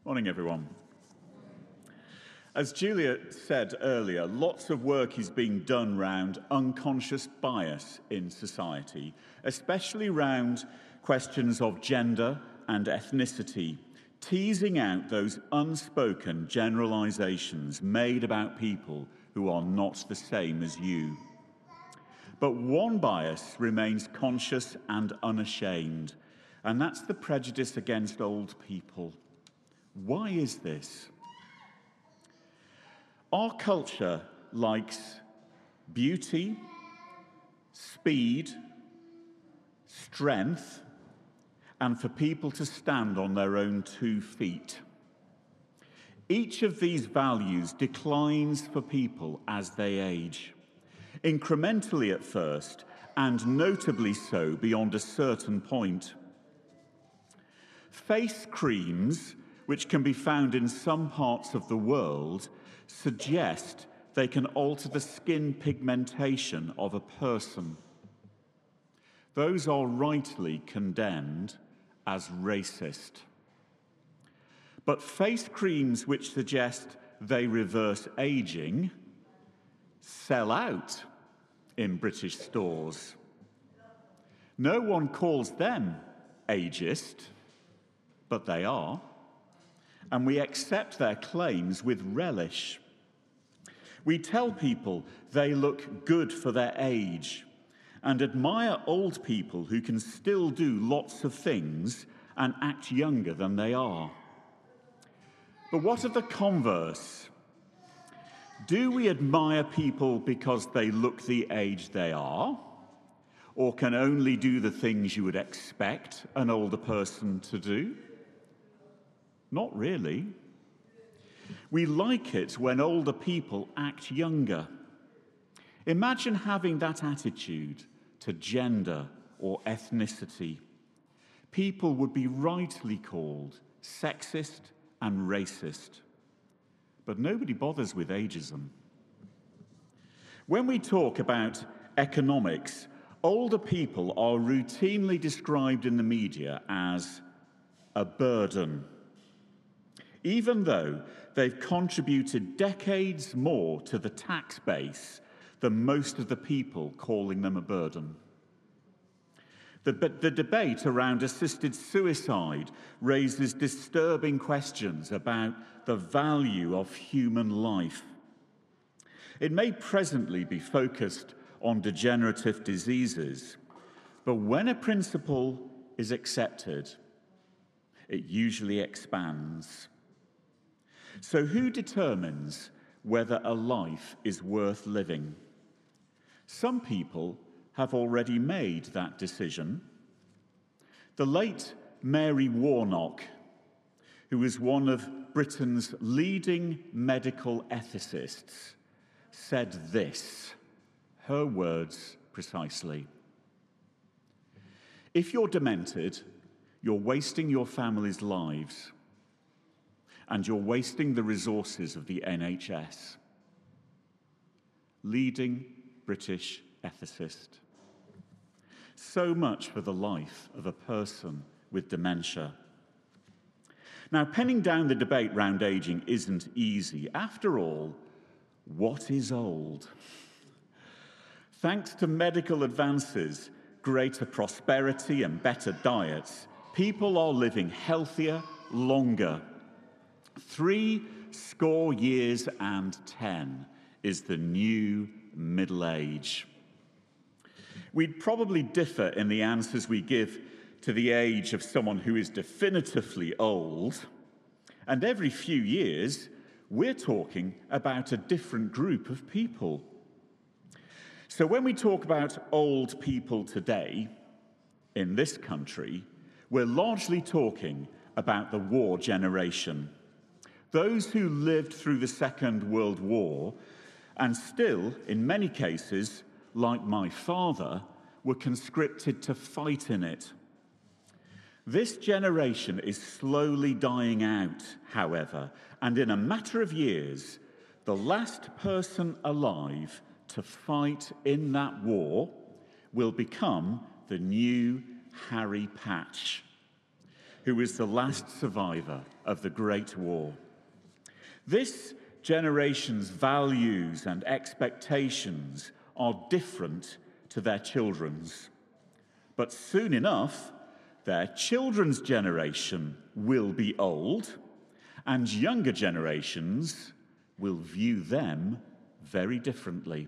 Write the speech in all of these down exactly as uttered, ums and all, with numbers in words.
Morning, everyone. As Julia said earlier, lots of work is being done around unconscious bias in society, especially around questions of gender and ethnicity, teasing out those unspoken generalizations made about people who are not the same as you. But one bias remains conscious and unashamed, and that's the prejudice against old people. Why is this? Our culture likes beauty, speed, strength, and for people to stand on their own two feet. Each of these values declines for people as they age, incrementally at first, and notably so beyond a certain point. Face creams, which can be found in some parts of the world, suggest they can alter the skin pigmentation of a person. Those are rightly condemned as racist. But face creams which suggest they reverse aging sell out in British stores. No one calls them ageist, but they are. And we accept their claims with relish. We tell people they look good for their age and admire old people who can still do lots of things and act younger than they are. But what of the converse? Do we admire people because they look the age they are, or can only do the things you would expect an older person to do? Not really. We like it when older people act younger. Imagine having that attitude to gender or ethnicity. People would be rightly called sexist and racist. But nobody bothers with ageism. When we talk about economics, older people are routinely described in the media as a burden, even though they've contributed decades more to the tax base than most of the people calling them a burden. The, but the debate around assisted suicide raises disturbing questions about the value of human life. It may presently be focused on degenerative diseases, but when a principle is accepted, it usually expands. So who determines whether a life is worth living? Some people have already made that decision. The late Mary Warnock, who was one of Britain's leading medical ethicists, said this, her words precisely: "If you're demented, you're wasting your family's lives, and you're wasting the resources of the N H S." Leading British ethicist. So much for the life of a person with dementia. Now, penning down the debate round ageing isn't easy. After all, what is old? Thanks to medical advances, greater prosperity and better diets, people are living healthier, longer. Three score years and ten is the new middle age. We'd probably differ in the answers we give to the age of someone who is definitively old, and every few years we're talking about a different group of people. So when we talk about old people today in this country, we're largely talking about the war generation. Those who lived through the Second World War and still, in many cases, like my father, were conscripted to fight in it. This generation is slowly dying out, however, and in a matter of years, the last person alive to fight in that war will become the new Harry Patch. who was the last survivor of the Great War. This generation's values and expectations are different to their children's. But soon enough, their children's generation will be old, and younger generations will view them very differently.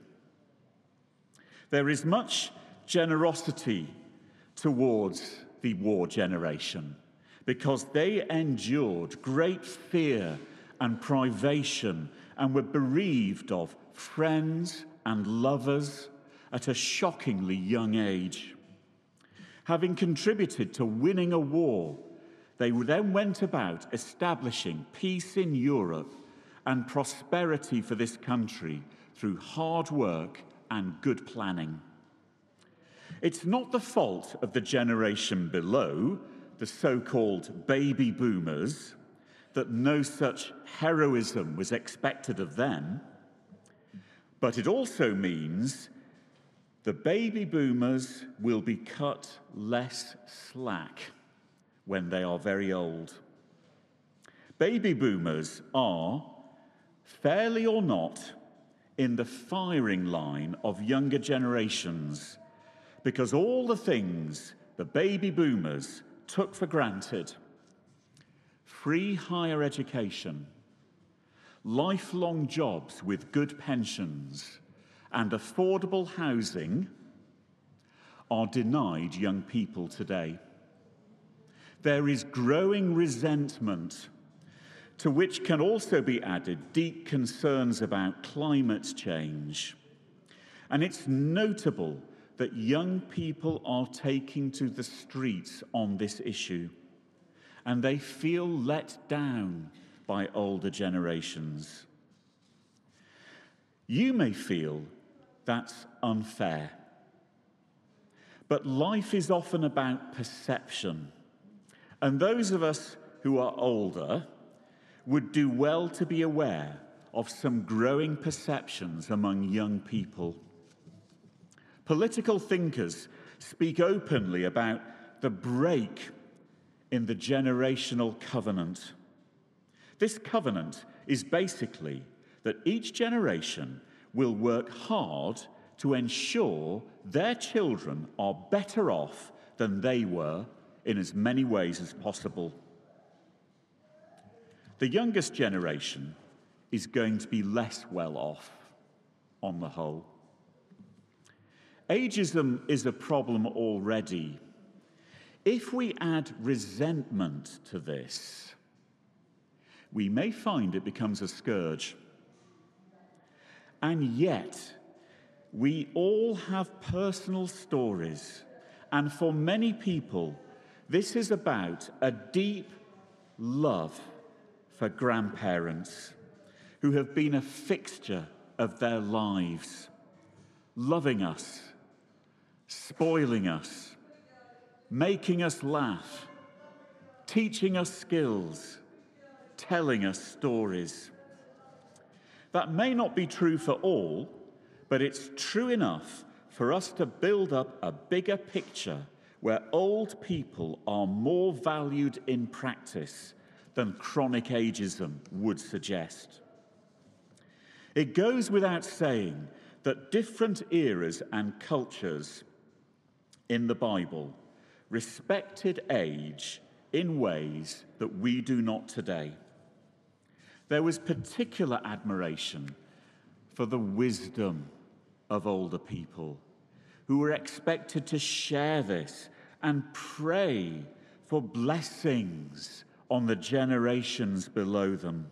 There is much generosity towards the war generation because they endured great fear and privation and were bereaved of friends and lovers at a shockingly young age. Having contributed to winning a war, they then went about establishing peace in Europe and prosperity for this country through hard work and good planning. It's not the fault of the generation below, the so-called baby boomers, that no such heroism was expected of them, but it also means the baby boomers will be cut less slack when they are very old. Baby boomers are, fairly or not, in the firing line of younger generations because all the things the baby boomers took for granted, free higher education, lifelong jobs with good pensions, and affordable housing, are denied young people today. There is growing resentment, to which can also be added deep concerns about climate change. And it's notable that young people are taking to the streets on this issue, and they feel let down by older generations. You may feel that's unfair, but life is often about perception, and those of us who are older would do well to be aware of some growing perceptions among young people. Political thinkers speak openly about the break in the generational covenant. This covenant is basically that each generation will work hard to ensure their children are better off than they were in as many ways as possible. The youngest generation is going to be less well off on the whole. Ageism is a problem already. If we add resentment to this, we may find it becomes a scourge. And yet, we all have personal stories, and for many people, this is about a deep love for grandparents who have been a fixture of their lives, loving us, spoiling us, making us laugh, teaching us skills, telling us stories. That may not be true for all, but it's true enough for us to build up a bigger picture where old people are more valued in practice than chronic ageism would suggest. It goes without saying that different eras and cultures in the Bible respected age in ways that we do not today. There was particular admiration for the wisdom of older people who were expected to share this and pray for blessings on the generations below them.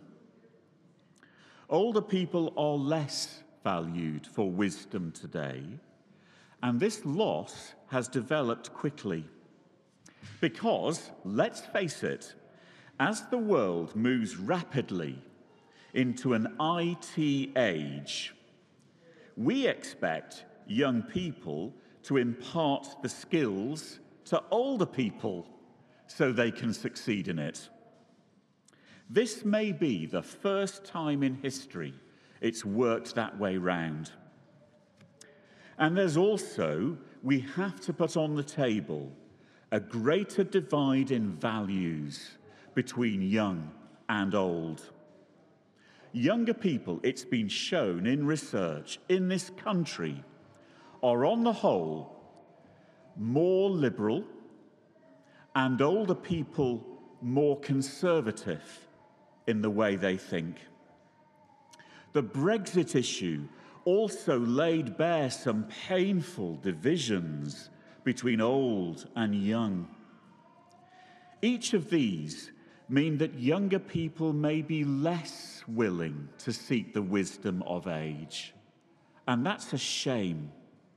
Older people are less valued for wisdom today, and this loss has developed quickly. Because, let's face it, as the world moves rapidly into an I T age, we expect young people to impart the skills to older people so they can succeed in it. This may be the first time in history it's worked that way round. And there's also, we have to put on the table, a greater divide in values between young and old. Younger people, it's been shown in research in this country, are on the whole more liberal and older people more conservative in the way they think. The Brexit issue also laid bare some painful divisions between old and young. Each of these mean that younger people may be less willing to seek the wisdom of age, and that's a shame.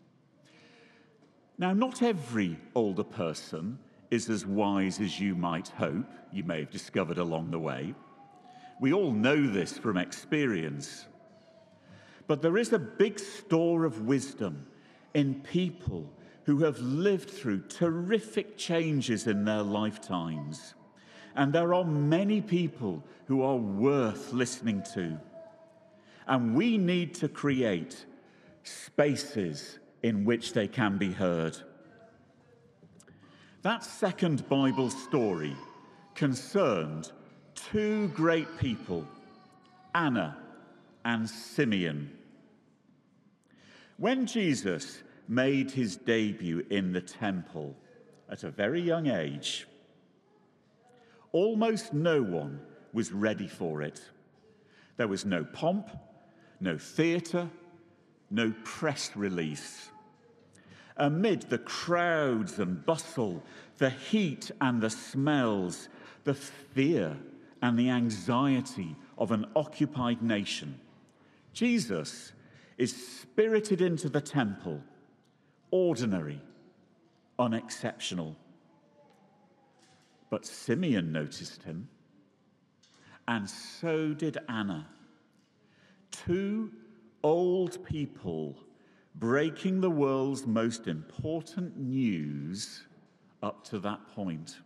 Now, not every older person is as wise as you might hope, you may have discovered along the way. We all know this from experience. But there is a big store of wisdom in people who have lived through terrific changes in their lifetimes. And there are many people who are worth listening to. And we need to create spaces in which they can be heard. That second Bible story concerned two great people, Anna and Simeon. When Jesus made his debut in the temple at a very young age, almost no one was ready for it. There was no pomp, no theatre, no press release. Amid the crowds and bustle, the heat and the smells, the fear and the anxiety of an occupied nation, Jesus is spirited into the temple, ordinary, unexceptional. But Simeon noticed him, and so did Anna. Two old people breaking the world's most important news up to that point.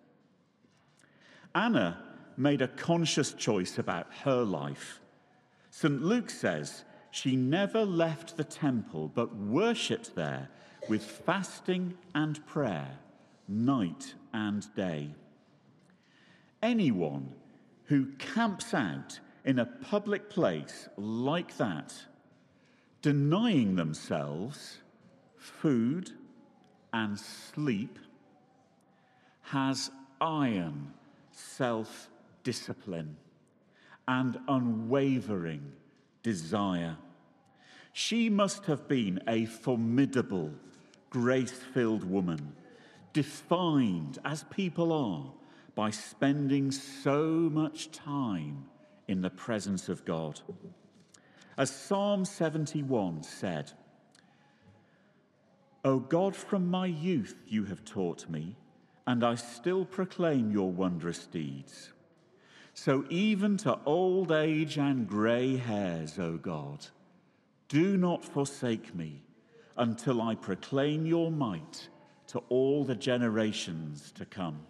Anna made a conscious choice about her life. Saint Luke says she never left the temple but worshipped there with fasting and prayer, night and day. Anyone who camps out in a public place like that, denying themselves food and sleep, has iron self-discipline and unwavering desire. She must have been a formidable, grace-filled woman, defined, as people are, by spending so much time in the presence of God. As Psalm seventy-one said, "O God, from my youth you have taught me, and I still proclaim your wondrous deeds. So even to old age and grey hairs, O God, do not forsake me until I proclaim your might to all the generations to come."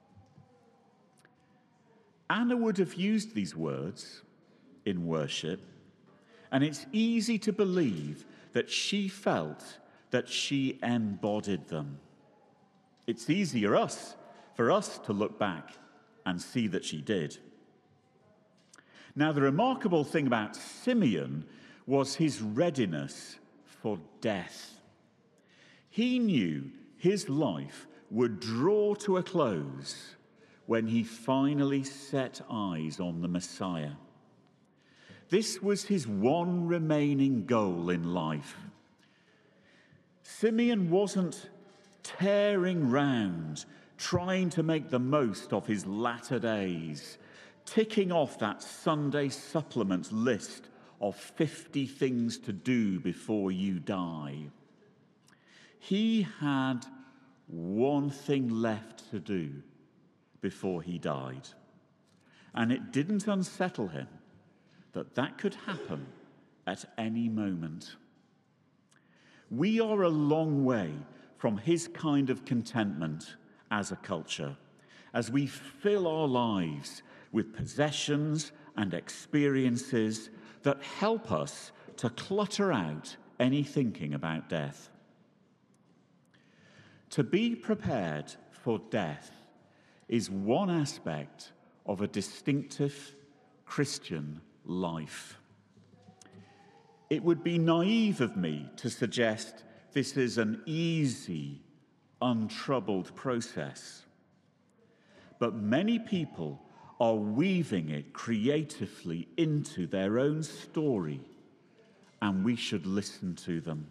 Anna would have used these words in worship, and it's easy to believe that she felt that she embodied them. It's easier us, for us to look back and see that she did. Now, the remarkable thing about Simeon was his readiness for death. He knew his life would draw to a close when he finally set eyes on the Messiah. This was his one remaining goal in life. Simeon wasn't tearing round, trying to make the most of his latter days, ticking off that Sunday supplement list of fifty things to do before you die. He had one thing left to do before he died. And it didn't unsettle him that that could happen at any moment. We are a long way from his kind of contentment as a culture, as we fill our lives with possessions and experiences that help us to clutter out any thinking about death. To be prepared for death is one aspect of a distinctive Christian life. It would be naive of me to suggest this is an easy, untroubled process. But many people are weaving it creatively into their own story, and we should listen to them.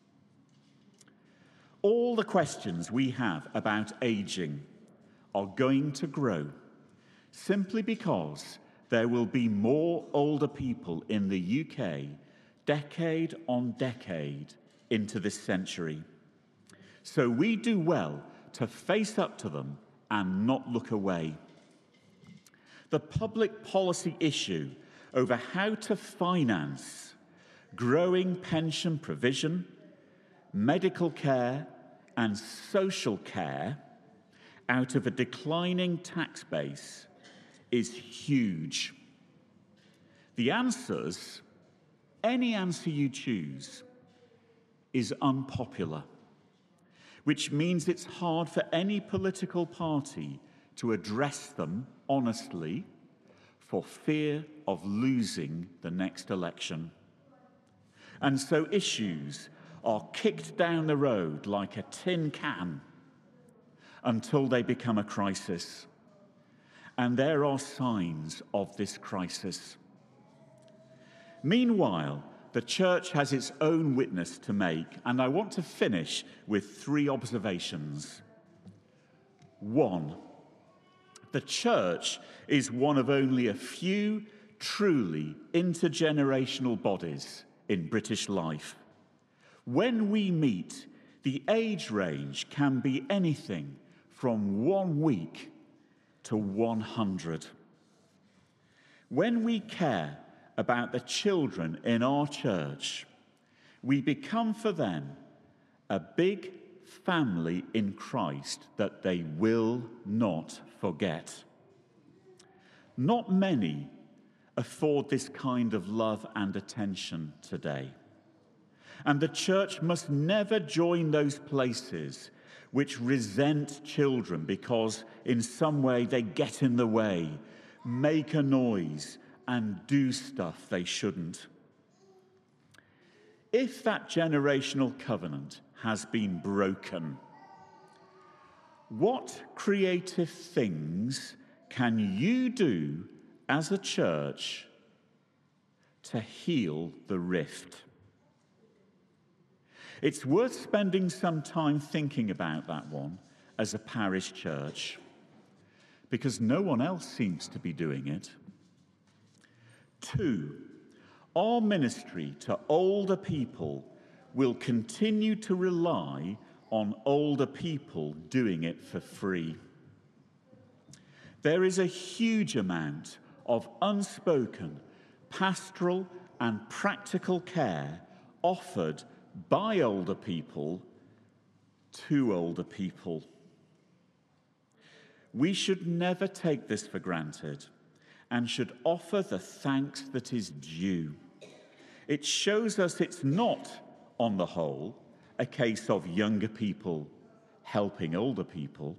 All the questions we have about aging are going to grow simply because there will be more older people in the U K decade on decade into this century. So we do well to face up to them and not look away. The public policy issue over how to finance growing pension provision, medical care, and social care out of a declining tax base is huge. The answers, any answer you choose, is unpopular, which means it's hard for any political party to address them honestly for fear of losing the next election. And so issues are kicked down the road like a tin can until they become a crisis. And there are signs of this crisis. Meanwhile, the church has its own witness to make, and I want to finish with three observations. One, the church is one of only a few truly intergenerational bodies in British life. When we meet, the age range can be anything from one week to one hundred. When we care about the children in our church, we become for them a big family in Christ that they will not forget. Not many afford this kind of love and attention today. And the church must never join those places which resent children because in some way they get in the way, make a noise, and do stuff they shouldn't. If that generational covenant has been broken, what creative things can you do as a church to heal the rift? It's worth spending some time thinking about that one as a parish church, because no one else seems to be doing it. Two, our ministry to older people will continue to rely on older people doing it for free. There is a huge amount of unspoken pastoral and practical care offered by older people to older people. We should never take this for granted and should offer the thanks that is due. It shows us it's not, on the whole, a case of younger people helping older people.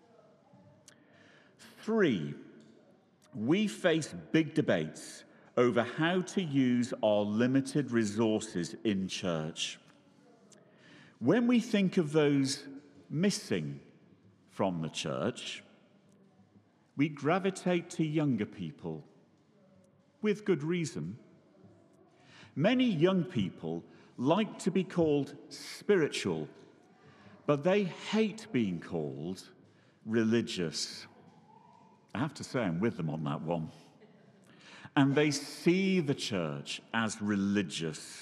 Three, we face big debates over how to use our limited resources in church. When we think of those missing from the church, we gravitate to younger people, with good reason. Many young people like to be called spiritual, but they hate being called religious. I have to say I'm with them on that one. And they see the church as religious.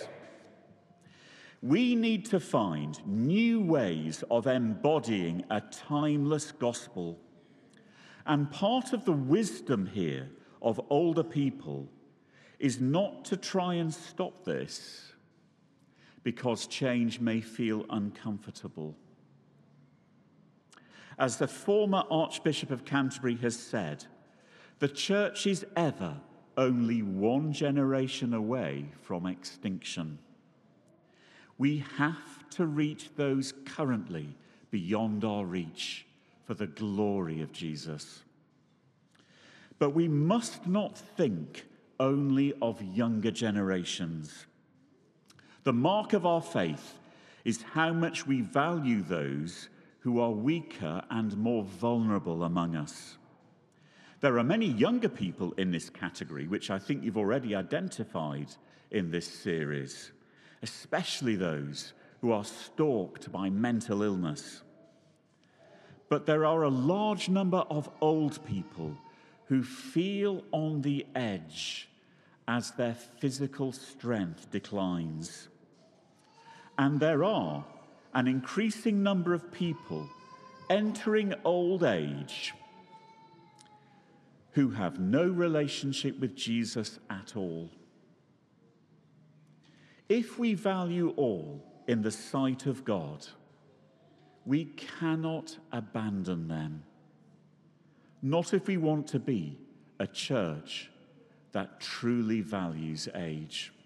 We need to find new ways of embodying a timeless gospel. And part of the wisdom here of older people is not to try and stop this because change may feel uncomfortable. As the former Archbishop of Canterbury has said, the church is ever only one generation away from extinction. We have to reach those currently beyond our reach for the glory of Jesus. But we must not think only of younger generations. The mark of our faith is how much we value those who are weaker and more vulnerable among us. There are many younger people in this category, which I think you've already identified in this series, especially those who are stalked by mental illness. But there are a large number of old people who feel on the edge as their physical strength declines. And there are an increasing number of people entering old age who have no relationship with Jesus at all. If we value all in the sight of God, we cannot abandon them. Not if we want to be a church that truly values age.